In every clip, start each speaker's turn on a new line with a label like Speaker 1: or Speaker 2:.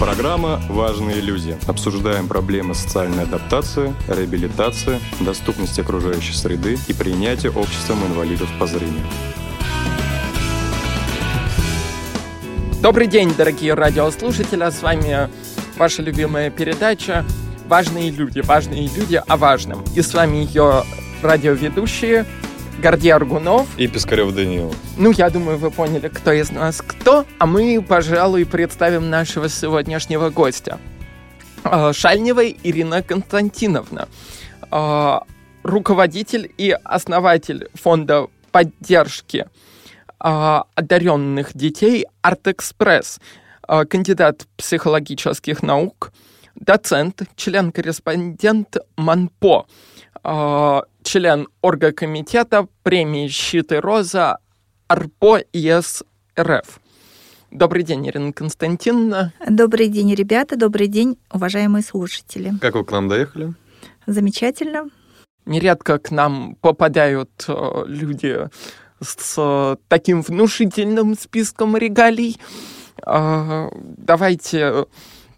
Speaker 1: Программа «Важные люди». Обсуждаем проблемы социальной адаптации, реабилитации, доступности окружающей среды и принятия обществом инвалидов по зрению.
Speaker 2: Добрый день, дорогие радиослушатели. С вами ваша любимая передача «Важные люди». Важные люди о важном. И с вами ее радиоведущие Гордей Аргунов
Speaker 1: и Пискарев Даниил.
Speaker 2: Я думаю, вы поняли, кто из нас кто. А мы, пожалуй, представим нашего сегодняшнего гостя. Шальневой Ирина Константиновна, руководитель и основатель фонда поддержки одаренных детей «Арт-Экспресс», кандидат психологических наук, доцент, член-корреспондент МАНПО, член оргкомитета премии «Щит и роза» АРПО ЕС РФ. Добрый день, Ирина Константиновна.
Speaker 3: Добрый день, ребята. Добрый день, уважаемые слушатели.
Speaker 1: Как вы к нам доехали?
Speaker 3: Замечательно.
Speaker 2: Нередко к нам попадают люди с таким внушительным списком регалий. Давайте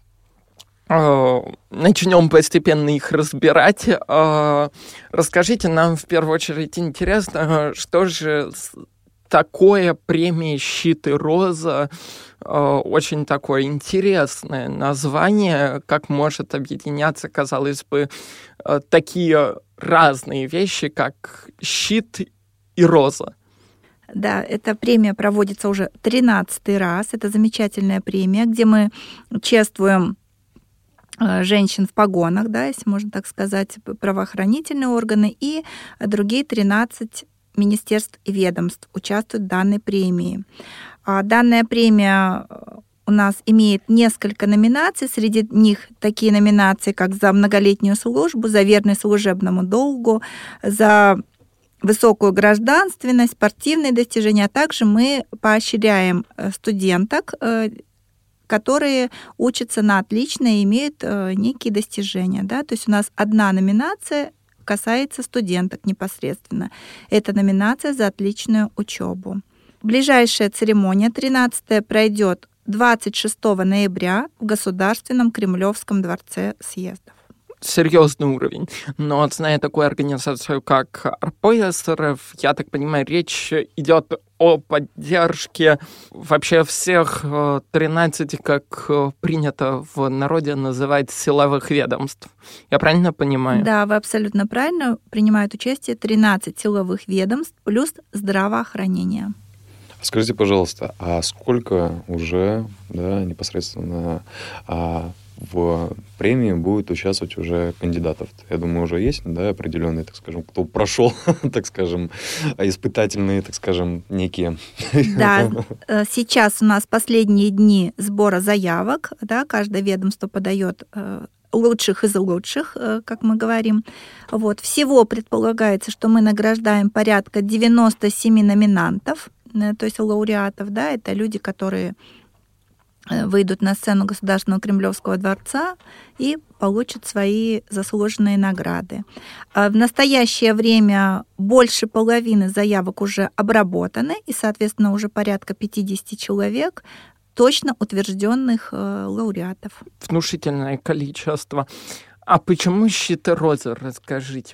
Speaker 2: начнем постепенно их разбирать. Расскажите нам в первую очередь интересно, что же такое премия «Щит и роза», очень такое интересное название, как может объединяться, казалось бы, такие разные вещи, как щит и роза.
Speaker 3: Да, эта премия проводится уже 13-й раз. Это замечательная премия, где мы чествуем женщин в погонах, да, если можно так сказать, правоохранительные органы, и другие 13 министерств и ведомств участвуют в данной премии. Данная премия у нас имеет несколько номинаций. Среди них такие номинации, как за многолетнюю службу, за верность служебному долгу, за высокую гражданственность, спортивные достижения. А также мы поощряем студенток, которые учатся на отлично и имеют некие достижения. Да? То есть у нас одна номинация касается студенток непосредственно. Это номинация за отличную учебу. Ближайшая церемония, 13-я, пройдет 26 ноября в Государственном Кремлевском дворце съездов.
Speaker 2: Серьезный уровень. Но зная такую организацию, как АРПО ЕС РФ, я так понимаю, речь идет о поддержке вообще всех 13, как принято в народе называть, силовых ведомств. Я правильно понимаю?
Speaker 3: Да, вы абсолютно правильно. Принимают участие 13 силовых ведомств плюс здравоохранение.
Speaker 1: Скажите, пожалуйста, а сколько уже непосредственно в премии будет участвовать уже кандидатов? Я думаю, уже есть, определенные, так скажем, кто прошел, так скажем, испытательные, так скажем, некие.
Speaker 3: Да, сейчас у нас последние дни сбора заявок, да, каждое ведомство подает лучших из лучших, как мы говорим. Вот. Всего предполагается, что мы награждаем порядка 97 номинантов, то есть лауреатов, да, это люди, которые выйдут на сцену Государственного Кремлевского дворца и получат свои заслуженные награды. В настоящее время больше половины заявок уже обработаны, и, соответственно, уже порядка 50 человек точно утвержденных лауреатов.
Speaker 2: Внушительное количество. А почему «Щит и роза»? Расскажите,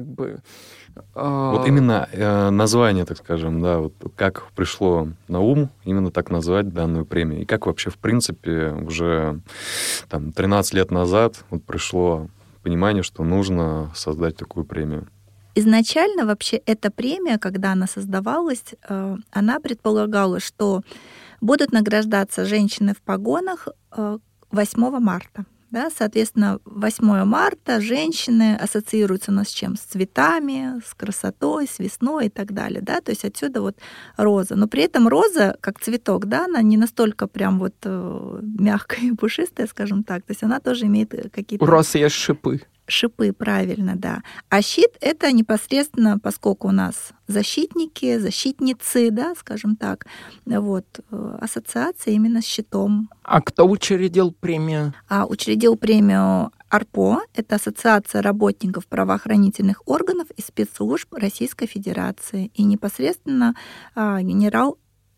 Speaker 1: Вот именно название, так скажем, да, вот как пришло на ум именно так назвать данную премию? И как вообще, в принципе, уже 13 лет назад пришло понимание, что нужно создать такую премию?
Speaker 3: Изначально вообще эта премия, когда она создавалась, она предполагала, что будут награждаться женщины в погонах 8 марта. Да, соответственно, 8 марта женщины ассоциируются у нас с чем? С цветами, с красотой, с весной и так далее. Да? То есть отсюда роза. Но при этом роза, как цветок, да, она не настолько прям мягкая и пушистая, скажем так. То есть она тоже имеет какие-то...
Speaker 2: У розы есть шипы.
Speaker 3: Шипы, правильно, да. А щит — это непосредственно, поскольку у нас защитники, защитницы, да, скажем так, ассоциация именно с щитом.
Speaker 2: А кто учредил премию?
Speaker 3: Учредил премию АРПО, это Ассоциация работников правоохранительных органов и спецслужб Российской Федерации, и непосредственно генерал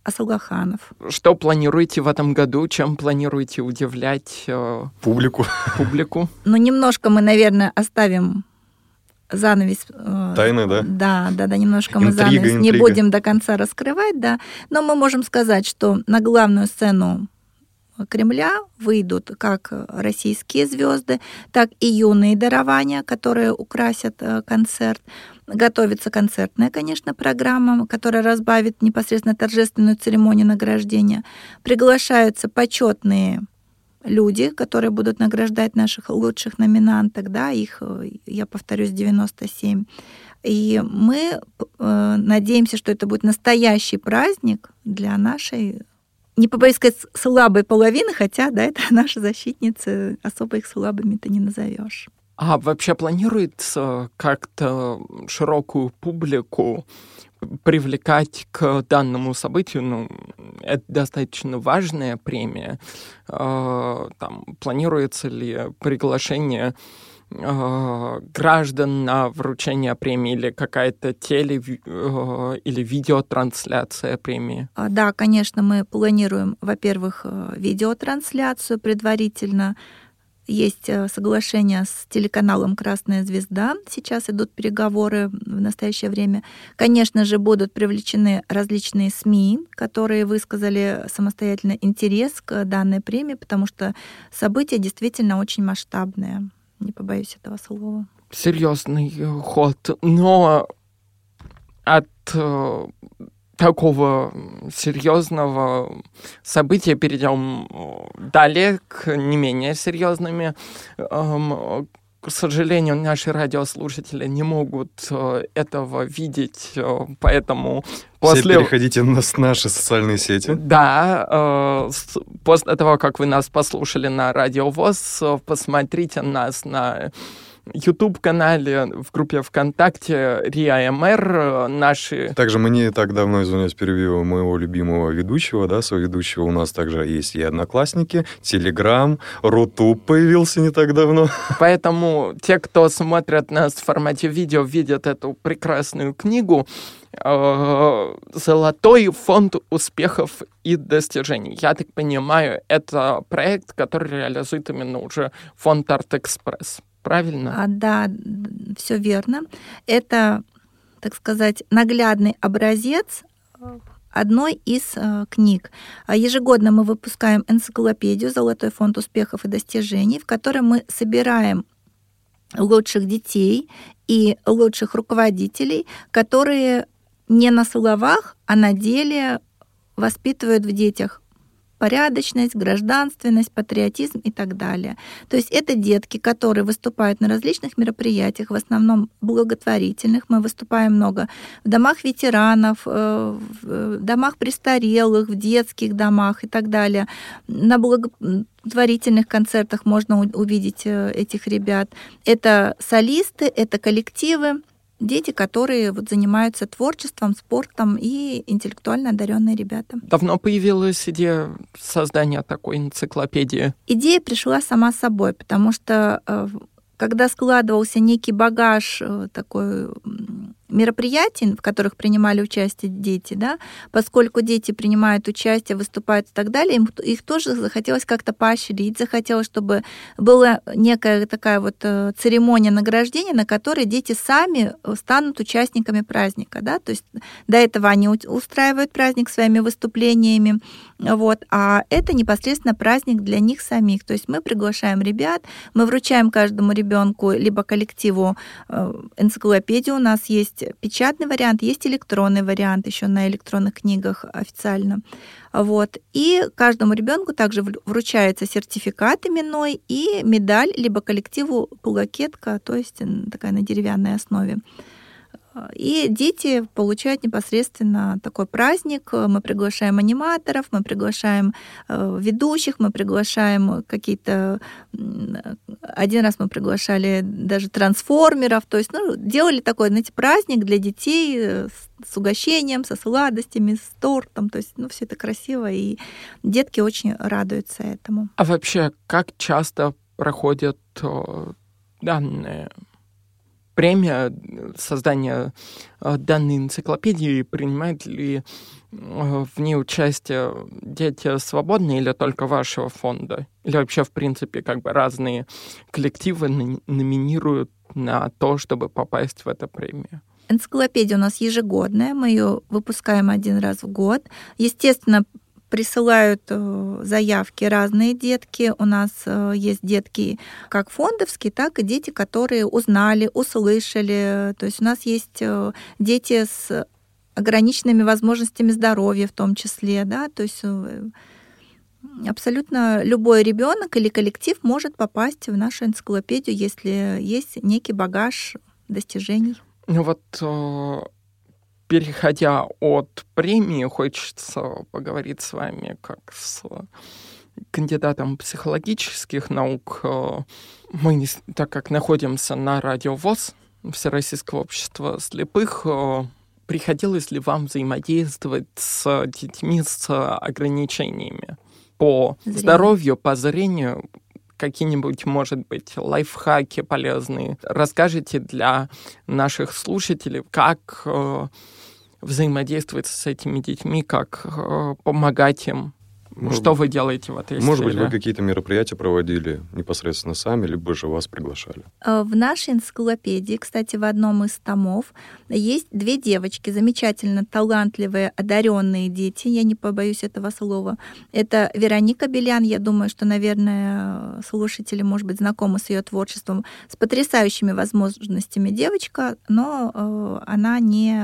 Speaker 3: Асылгаханов.
Speaker 2: Что планируете в этом году? Чем планируете удивлять
Speaker 1: Публику.
Speaker 3: Ну, немножко мы, наверное, оставим занавес.
Speaker 1: Тайны, да?
Speaker 3: Да, немножко мы
Speaker 1: Интрига.
Speaker 3: занавес не будем до конца раскрывать, да. Но мы можем сказать, что на главную сцену Кремля выйдут как российские звезды, так и юные дарования, которые украсят концерт. Готовится концертная, конечно, программа, которая разбавит непосредственно торжественную церемонию награждения. Приглашаются почетные люди, которые будут награждать наших лучших номинанток, да, их, я повторюсь, 97. И мы надеемся, что это будет настоящий праздник для нашей, не побоюсь сказать, слабой половины, хотя, да, это наши защитницы, особо их слабыми-то не назовешь.
Speaker 2: А вообще планируется как-то широкую публику привлекать к данному событию? Ну, это достаточно важная премия. Там, планируется ли приглашение граждан на вручение премии или какая-то или видеотрансляция премии?
Speaker 3: Да, конечно, мы планируем, во-первых, видеотрансляцию предварительно. Есть соглашение с телеканалом «Красная звезда». Сейчас идут переговоры в настоящее время. Конечно же, будут привлечены различные СМИ, которые высказали самостоятельно интерес к данной премии, потому что событие действительно очень масштабное. Не побоюсь этого слова.
Speaker 2: Серьезный ход. Но от такого серьезного события перейдем далее к не менее серьезными. К сожалению, наши радиослушатели не могут этого видеть, поэтому
Speaker 1: Все переходите на наши социальные сети.
Speaker 2: Да, после того, как вы нас послушали на Радио ВОС, посмотрите нас на YouTube-канале, в группе ВКонтакте РИА МР наши...
Speaker 1: Также мы не так давно, извиняюсь, перебью моего любимого ведущего, да, соведущего. У нас также есть и Одноклассники, Телеграм, Рутуб появился не так давно.
Speaker 2: Поэтому те, кто смотрят нас в формате видео, видят эту прекрасную книгу «Золотой фонд успехов и достижений». Я так понимаю, это проект, который реализует именно уже фонд «Артэкспресс». Правильно?
Speaker 3: Да, все верно. Это, так сказать, наглядный образец одной из книг. Ежегодно мы выпускаем энциклопедию «Золотой фонд успехов и достижений», в которой мы собираем лучших детей и лучших руководителей, которые не на словах, а на деле воспитывают в детях порядочность, гражданственность, патриотизм и так далее. То есть это детки, которые выступают на различных мероприятиях, в основном благотворительных. Мы выступаем много в домах ветеранов, в домах престарелых, в детских домах и так далее. На благотворительных концертах можно увидеть этих ребят. Это солисты, это коллективы, дети, которые занимаются творчеством, спортом и интеллектуально одаренные ребята.
Speaker 2: Давно появилась идея создания такой энциклопедии?
Speaker 3: Идея пришла сама собой, потому что когда складывался некий багаж такой мероприятий, в которых принимали участие дети, да, поскольку дети принимают участие, выступают и так далее, их тоже захотелось как-то поощрить, захотелось, чтобы была некая такая церемония награждения, на которой дети сами станут участниками праздника, да, то есть до этого они устраивают праздник своими выступлениями, а это непосредственно праздник для них самих, то есть мы приглашаем ребят, мы вручаем каждому ребенку либо коллективу энциклопедию, у нас есть печатный вариант, есть электронный вариант еще на электронных книгах официально. И каждому ребенку также вручается сертификат именной и медаль, либо коллективу плакетка, то есть такая на деревянной основе. И дети получают непосредственно такой праздник. Мы приглашаем аниматоров, мы приглашаем ведущих, мы приглашаем какие-то... Один раз мы приглашали даже трансформеров. То есть делали такой, праздник для детей с угощением, со сладостями, с тортом. То есть все это красиво, и детки очень радуются этому.
Speaker 2: А вообще, как часто проходят данные премия, создание данной энциклопедии, принимают ли в ней участие дети свободные или только вашего фонда? Или вообще, в принципе, как бы разные коллективы номинируют на то, чтобы попасть в эту премию?
Speaker 3: Энциклопедия у нас ежегодная, мы ее выпускаем один раз в год. Естественно, присылают заявки разные детки. У нас есть детки как фондовские, так и дети, которые узнали, услышали. То есть у нас есть дети с ограниченными возможностями здоровья в том числе. Да? То есть абсолютно любой ребенок или коллектив может попасть в нашу энциклопедию, если есть некий багаж достижений.
Speaker 2: Ну вот, переходя от премии, хочется поговорить с вами как с кандидатом психологических наук. Мы, так как находимся на радио ВОС, Всероссийского общества слепых, приходилось ли вам взаимодействовать с детьми с ограничениями по здоровью, по зрению? Какие-нибудь, может быть, лайфхаки полезные расскажите для наших слушателей, как взаимодействовать с этими детьми, как помогать им? Что вы делаете в этой
Speaker 1: Может
Speaker 2: сфере?
Speaker 1: быть, вы какие-то мероприятия проводили непосредственно сами, либо же вас приглашали?
Speaker 3: В нашей энциклопедии, кстати, в одном из томов есть 2 девочки, замечательно талантливые, одаренные дети, я не побоюсь этого слова. Это Вероника Белян, я думаю, что, наверное, слушатели, может быть, знакомы с ее творчеством, с потрясающими возможностями девочка, но она не...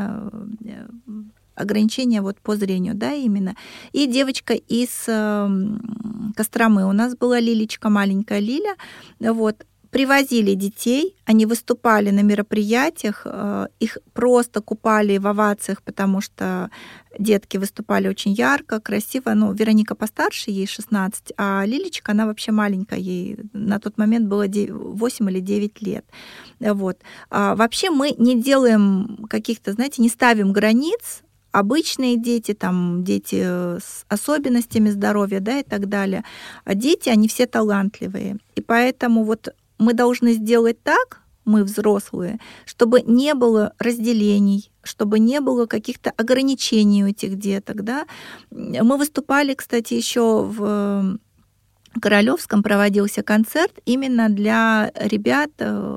Speaker 3: ограничения вот по зрению, да, именно. И девочка из Костромы у нас была, Лилечка, маленькая Лиля. Вот. Привозили детей, они выступали на мероприятиях, их просто купали в овациях, потому что детки выступали очень ярко, красиво. Ну, Вероника постарше, ей 16, а Лилечка, она вообще маленькая, ей на тот момент было 8 или 9 лет. Вот. Вообще мы не делаем каких-то, знаете, не ставим границ. Обычные дети, там, дети с особенностями здоровья, да, и так далее. А дети, они все талантливые. И поэтому вот мы должны сделать так, мы взрослые, чтобы не было разделений, чтобы не было каких-то ограничений у этих деток, да. Мы выступали, кстати, еще в Королевском проводился концерт именно для ребят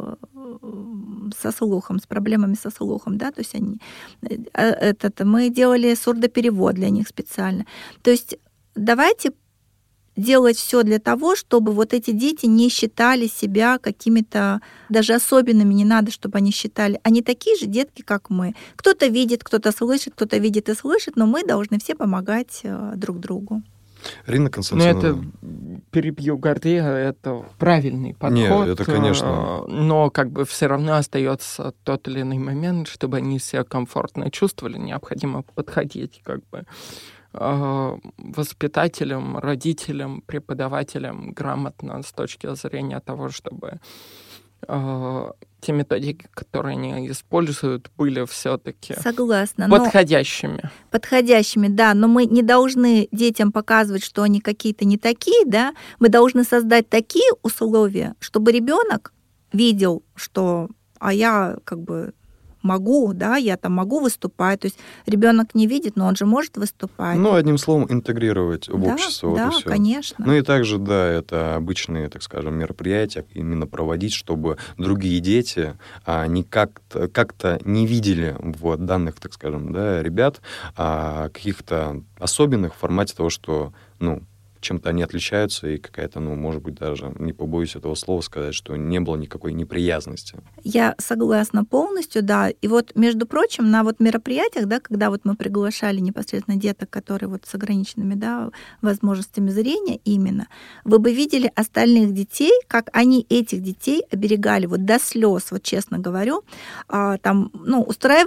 Speaker 3: со слухом, с проблемами со слухом, да, то есть мы делали сурдоперевод для них специально. То есть давайте делать все для того, чтобы вот эти дети не считали себя какими-то даже особенными, не надо, чтобы они считали. Они такие же детки, как мы. Кто-то видит, кто-то слышит, кто-то видит и слышит, но мы должны все помогать друг другу.
Speaker 1: Рина Константиновна.
Speaker 2: Ну, это, перебью Гордея, это правильный подход.
Speaker 1: Нет, это, конечно.
Speaker 2: Но как бы все равно остается тот или иной момент, чтобы они себя комфортно чувствовали, необходимо подходить как бы воспитателям, родителям, преподавателям грамотно с точки зрения того, чтобы те методики, которые они используют, были все-таки подходящими.
Speaker 3: Подходящими, да, но мы не должны детям показывать, что они какие-то не такие, да. Мы должны создать такие условия, чтобы ребенок видел, что я как бы могу, да, я там могу выступать. То есть ребенок не видит, но он же может выступать.
Speaker 1: Ну, одним словом, интегрировать в общество.
Speaker 3: Да,
Speaker 1: вот и всё.
Speaker 3: Конечно.
Speaker 1: Ну и также, да, это обычные, так скажем, мероприятия именно проводить, чтобы другие дети они как-то не видели в данных, так скажем, да, ребят каких-то особенных в формате того, что, чем-то они отличаются, и какая-то, может быть, даже, не побоюсь этого слова сказать, что не было никакой неприязности.
Speaker 3: Я согласна полностью, да. И вот, между прочим, на вот мероприятиях, да, когда вот мы приглашали непосредственно деток, которые вот с ограниченными, да, возможностями зрения именно, вы бы видели остальных детей, как они этих детей оберегали вот до слез, вот честно говорю, там, устраивали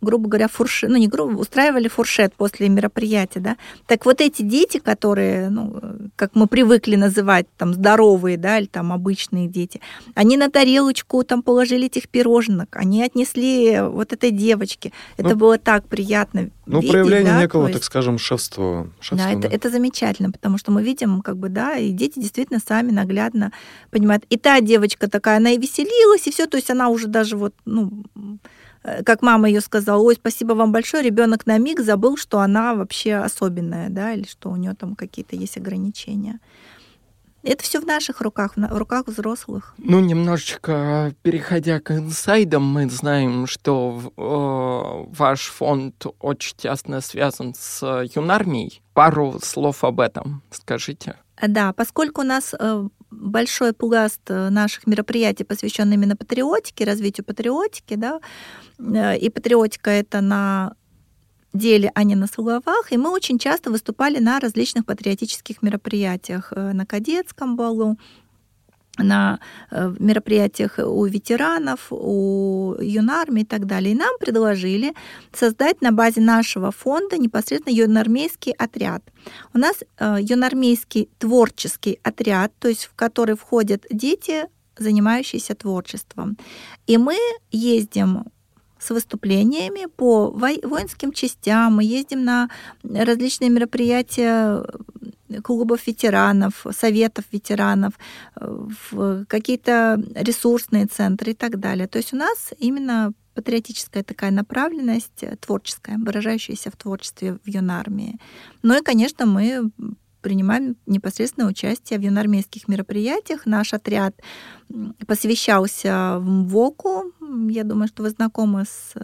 Speaker 3: грубо говоря, фуршет, устраивали фуршет после мероприятия, да. Так вот эти дети, которые, как мы привыкли называть, там, здоровые, да, или там обычные дети, они на тарелочку там положили этих пирожных, они отнесли вот этой девочке. Это было так приятно видеть,
Speaker 1: проявление
Speaker 3: да,
Speaker 1: некого, так скажем, шефства.
Speaker 3: Да, это замечательно, потому что мы видим, и дети действительно сами наглядно понимают. И та девочка такая, она и веселилась, и все, то есть она уже даже как мама ее сказала: ой, спасибо вам большое, ребенок на миг забыл, что она вообще особенная, да, или что у нее там какие-то есть ограничения. Это все в наших руках, в руках взрослых.
Speaker 2: Немножечко переходя к инсайдам, мы знаем, что ваш фонд очень тесно связан с юнармией. Пару слов об этом скажите.
Speaker 3: Да, поскольку у нас большой пласт наших мероприятий посвящен именно патриотике, развитию патриотики, да, и патриотика — это на деле, а не на словах, и мы очень часто выступали на различных патриотических мероприятиях, на кадетском балу, на мероприятиях у ветеранов, у юнармии и так далее. И нам предложили создать на базе нашего фонда непосредственно юнармейский отряд. У нас юнармейский творческий отряд, то есть в который входят дети, занимающиеся творчеством. И мы ездим с выступлениями по воинским частям, мы ездим на различные мероприятия клубов ветеранов, советов ветеранов, в какие-то ресурсные центры и так далее. То есть у нас именно патриотическая такая направленность, творческая, выражающаяся в творчестве в юнармии. Ну и, конечно, мы принимаем непосредственное участие в юнармейских мероприятиях. Наш отряд посвящался МВОКу. Я думаю, что вы знакомы с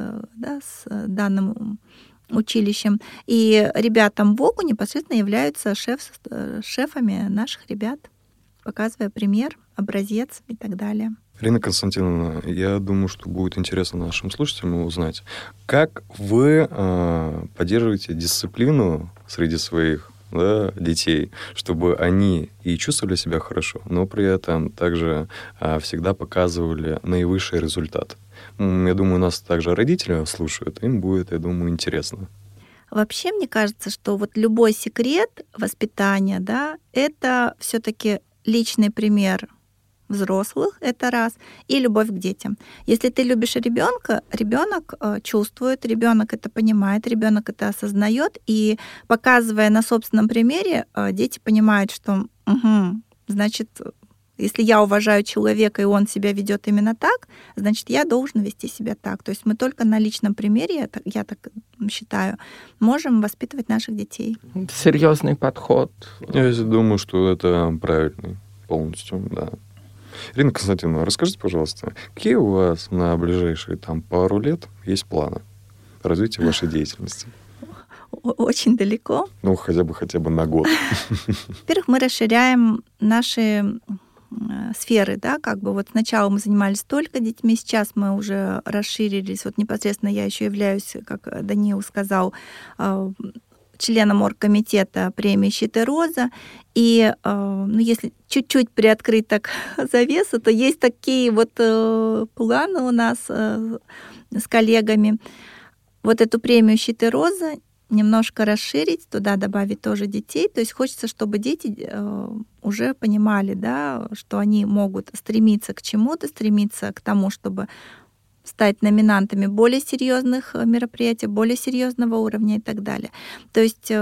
Speaker 3: данным училищем. И ребята МВОКу непосредственно являются шефами наших ребят, показывая пример, образец и так далее.
Speaker 1: Ирина Константиновна, я думаю, что будет интересно нашим слушателям узнать, как вы поддерживаете дисциплину среди своих детей, чтобы они и чувствовали себя хорошо, но при этом также всегда показывали наивысший результат. Я думаю, нас также родители слушают, им будет, я думаю, интересно.
Speaker 3: Вообще, мне кажется, что вот любой секрет воспитания, да, это все-таки личный пример взрослых, это раз, и любовь к детям. Если ты любишь ребенка, ребенок чувствует, ребенок это понимает, ребенок это осознает, и показывая на собственном примере, дети понимают, что значит, если я уважаю человека, и он себя ведет именно так, значит, я должен вести себя так. То есть мы только на личном примере, я так считаю, можем воспитывать наших детей.
Speaker 2: Серьезный подход.
Speaker 1: Я думаю, что это правильный полностью, да. Ирина Константиновна, расскажите, пожалуйста, какие у вас на ближайшие пару лет есть планы развития вашей деятельности?
Speaker 3: Очень далеко.
Speaker 1: Хотя бы на год.
Speaker 3: Во-первых, мы расширяем наши сферы, да, сначала мы занимались только детьми, сейчас мы уже расширились, непосредственно я еще являюсь, как Даниил сказал, членом оргкомитета премии «Щит и роза». И если чуть-чуть приоткрыть так завесу, то есть такие планы у нас с коллегами. Эту премию «Щит и роза» немножко расширить, туда добавить тоже детей. То есть хочется, чтобы дети уже понимали, да, что они могут стремиться к чему-то, стремиться к тому, чтобы стать номинантами более серьезных мероприятий, более серьезного уровня и так далее. То есть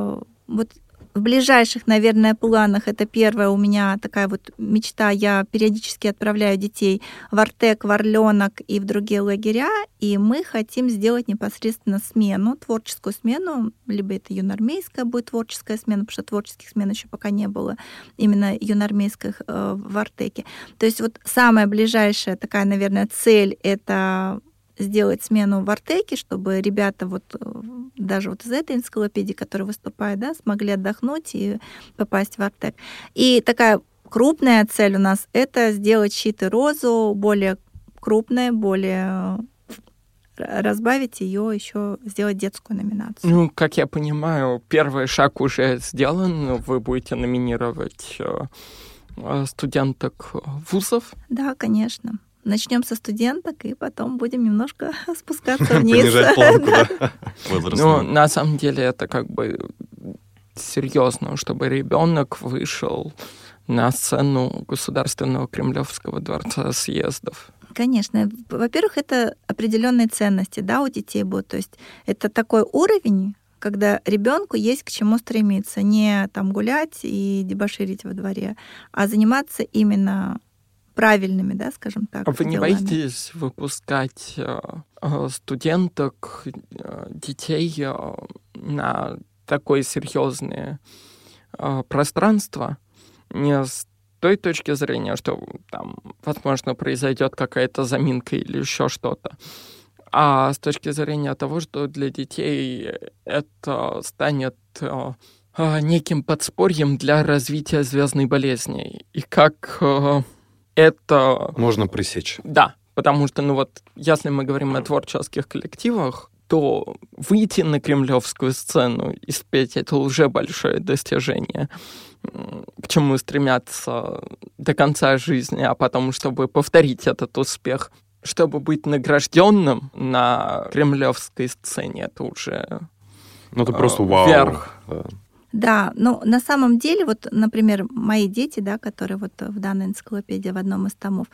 Speaker 3: в ближайших, наверное, планах это первая у меня такая мечта. Я периодически отправляю детей в Артек, в Орленок и в другие лагеря, и мы хотим сделать непосредственно смену, творческую смену, либо это юнармейская будет творческая смена, потому что творческих смен еще пока не было, именно юнармейских в Артеке. То есть самая ближайшая такая, наверное, цель — это сделать смену в Артеке, чтобы ребята даже из этой энциклопедии, которая выступает, да, смогли отдохнуть и попасть в Артек. И такая крупная цель у нас — это сделать «Щит и розу» более крупной, более разбавить ее, еще сделать детскую номинацию.
Speaker 2: Как я понимаю, первый шаг уже сделан. Вы будете номинировать студенток вузов?
Speaker 3: Да, конечно. начнем со студенток, и потом будем немножко спускаться вниз.
Speaker 1: Понижать планку, да?
Speaker 2: Ну, на самом деле, это как бы серьезно, чтобы ребенок вышел на сцену Государственного Кремлевского дворца съездов.
Speaker 3: Конечно. Во-первых, это определенные ценности, да, у детей будут. То есть это такой уровень, когда ребенку есть к чему стремиться. Не там гулять и дебоширить во дворе, а заниматься именно правильными, да, скажем так,
Speaker 2: Вы не
Speaker 3: делами.
Speaker 2: боитесь выпускать студенток, детей на такое серьезное пространство не с той точки зрения, что там, возможно, произойдет какая-то заминка или еще что-то, а с точки зрения того, что для детей это станет неким подспорьем для развития звездной болезни. И как это...
Speaker 1: Можно пресечь.
Speaker 2: Да, потому что, ну вот, если мы говорим о творческих коллективах, то выйти на кремлевскую сцену и спеть — это уже большое достижение, к чему стремятся до конца жизни, а потом, чтобы повторить этот успех, чтобы быть награжденным на кремлевской сцене, это уже
Speaker 1: Ну, это просто вау.
Speaker 2: вверх.
Speaker 3: Да, но на самом деле, вот, например, мои дети, да, которые вот в данной энциклопедии в одном из томов,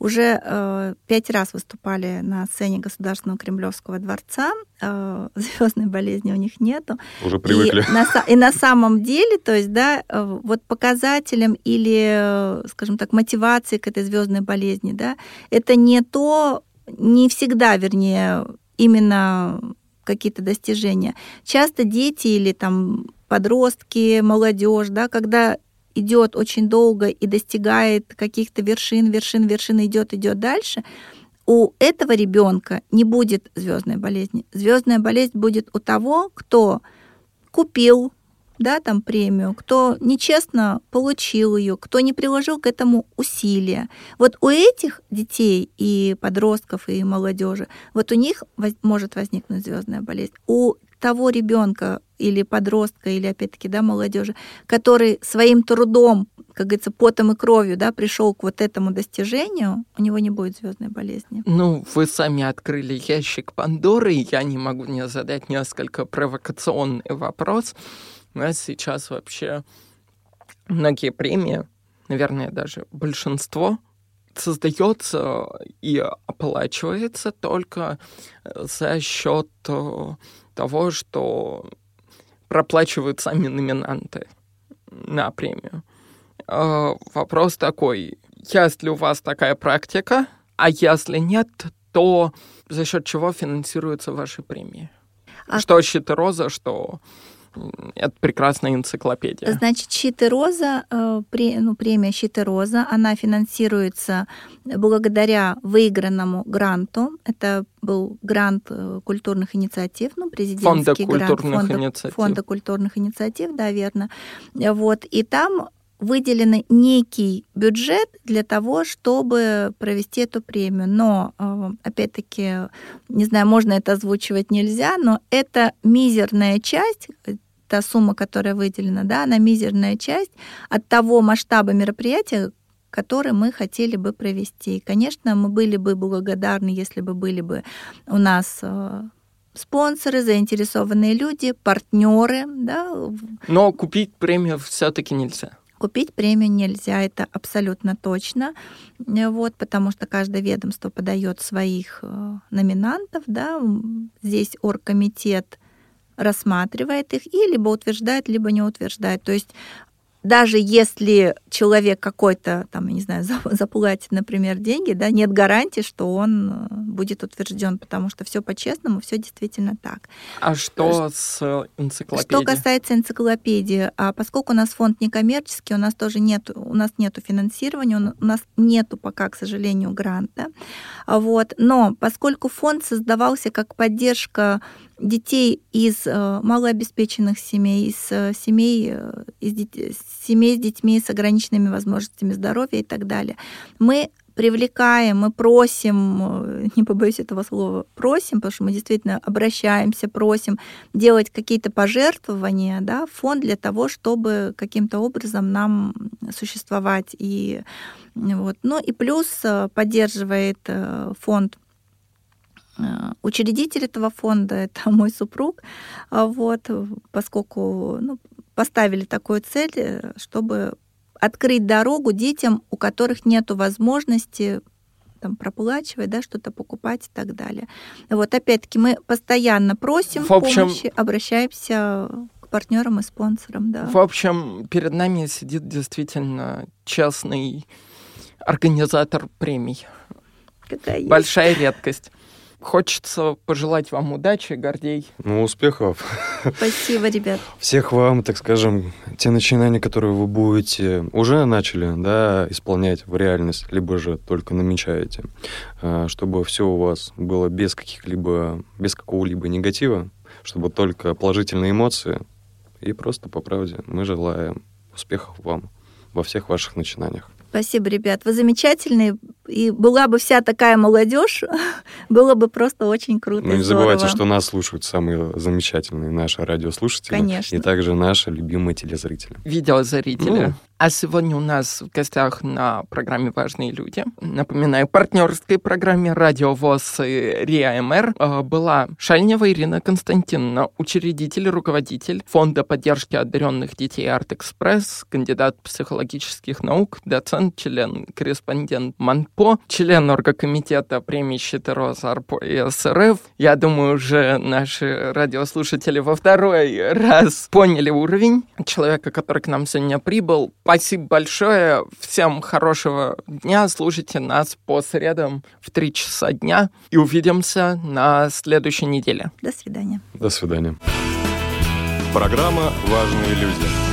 Speaker 3: уже 5 раз выступали на сцене Государственного Кремлевского дворца. Звездной болезни у них нету.
Speaker 1: Уже привыкли.
Speaker 3: И на самом деле, то есть, да, вот показателем или, скажем так, мотивацией к этой звездной болезни, да, это не то, не всегда, вернее, именно какие-то достижения. Часто дети или там подростки, молодежь, да, когда идет очень долго и достигает каких-то вершин, идет дальше, у этого ребенка не будет звездной болезни. Звездная болезнь будет у того, кто купил, да, там премию, кто нечестно получил ее, кто не приложил к этому усилия. Вот у этих детей и подростков, и молодежи, вот у них может возникнуть звездная болезнь. У того ребенка или подростка, или опять-таки, да, молодежи, который своим трудом, как говорится, потом и кровью, да, пришел к вот этому достижению, у него не будет звездной болезни.
Speaker 2: Ну, вы сами открыли ящик Пандоры, и я не могу не задать несколько провокационный вопрос. У нас сейчас вообще многие премии, наверное, даже большинство, создается и оплачивается только за счет того, что проплачивают сами номинанты на премию. Вопрос такой: если у вас такая практика, а если нет, то за счет чего финансируются ваши премии? Что «Щит и роза», что это прекрасная энциклопедия.
Speaker 3: Значит, «Щит и роза», премия «Щит и роза», она финансируется благодаря выигранному гранту. Это был грант культурных инициатив, президентский Фонда культурных инициатив, да, верно. Вот, и там выделен некий бюджет для того, чтобы провести эту премию. Но, опять-таки, не знаю, можно это озвучивать, нельзя, но это мизерная часть, та сумма, которая выделена, да, она мизерная часть от того масштаба мероприятия, который мы хотели бы провести. И, конечно, мы были бы благодарны, если бы были бы у нас спонсоры, заинтересованные люди, партнеры. Да.
Speaker 2: Но купить премию все-таки нельзя.
Speaker 3: Купить премию нельзя, это абсолютно точно, вот, потому что каждое ведомство подает своих номинантов. Да. Здесь оргкомитет рассматривает их и либо утверждает, либо не утверждает. То есть даже если человек какой-то, там, я не знаю, заплатит, например, деньги, да, нет гарантии, что он будет утвержден, потому что все по-честному, все действительно так.
Speaker 2: А что с энциклопедией?
Speaker 3: Что касается энциклопедии, поскольку у нас фонд некоммерческий, у нас нету финансирования, у нас нету пока, к сожалению, гранта. Вот. Но поскольку фонд создавался как поддержка детей из малообеспеченных семей, из семей с детьми с ограниченными возможностями здоровья и так далее, мы привлекаем, мы просим, не побоюсь этого слова, просим, потому что мы действительно обращаемся, просим делать какие-то пожертвования, да, в фонд для того, чтобы каким-то образом нам существовать. И, вот. Ну и плюс поддерживает фонд учредитель этого фонда, это мой супруг, вот, поскольку поставили такую цель, чтобы открыть дорогу детям, у которых нет возможности там, проплачивать, да, что-то покупать и так далее. Вот опять-таки мы постоянно просим помощи, обращаемся к партнерам и спонсорам. Да.
Speaker 2: В общем, перед нами сидит действительно честный организатор премий.
Speaker 3: Какая
Speaker 2: Большая редкость. Хочется пожелать вам удачи, Гордей.
Speaker 1: Успехов.
Speaker 3: Спасибо, ребят.
Speaker 1: Всех вам, так скажем, те начинания, которые вы будете уже начали, да, исполнять в реальность, либо же только намечаете, чтобы все у вас было без какого-либо негатива, чтобы только положительные эмоции. И просто по правде мы желаем успехов вам во всех ваших начинаниях.
Speaker 3: Спасибо, ребят. Вы замечательные. И была бы вся такая молодежь, было бы просто очень круто.
Speaker 1: Не забывайте, что нас слушают самые замечательные наши радиослушатели.
Speaker 3: Конечно.
Speaker 1: И также наши любимые телезрители.
Speaker 2: Видеозрители. А сегодня у нас в гостях на программе «Важные люди», напоминаю, партнерской программе «Радио ВОС» и РИА МР, была Шальнева Ирина Константиновна, учредитель и руководитель Фонда поддержки одаренных детей «Арт-Экспресс», кандидат психологических наук, доцент, член-корреспондент МАНПО, член оргкомитета премии «Щиты Роза» АРПО и СРФ. Я думаю, уже наши радиослушатели во второй раз поняли уровень человека, который к нам сегодня прибыл. Спасибо большое. Всем хорошего дня. Слушайте нас по средам в 3 часа дня. И увидимся на следующей неделе.
Speaker 3: До свидания.
Speaker 1: До свидания.
Speaker 4: Программа «Важные люди».